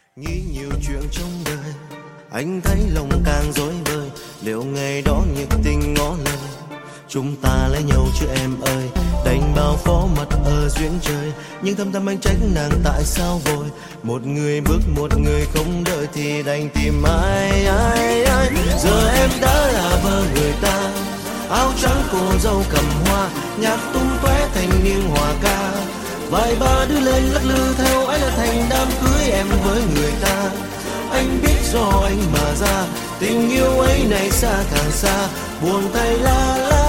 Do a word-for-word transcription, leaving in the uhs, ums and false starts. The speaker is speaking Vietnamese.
Nghĩ nhiều chuyện trong đời, anh thấy lòng càng rối bời. Liệu ngày đó nhiệt tình ngỏ lời, chúng ta lấy nhau chứ em ơi. Đành bao phó mặt ở duyên trời, nhưng thâm thâm anh trách nàng tại sao vội. Một người bước một người không đợi thì đành tìm ai ai ai. Giờ em đã là vợ người ta, áo trắng cô dâu cầm hoa, nhạc tung tóe thành niên hòa ca. Vài ba đứa lên lắc lư theo ấy là thành đám cưới em với người ta. Anh biết do anh mà ra, tình yêu ấy này xa càng xa, buồn thay la la.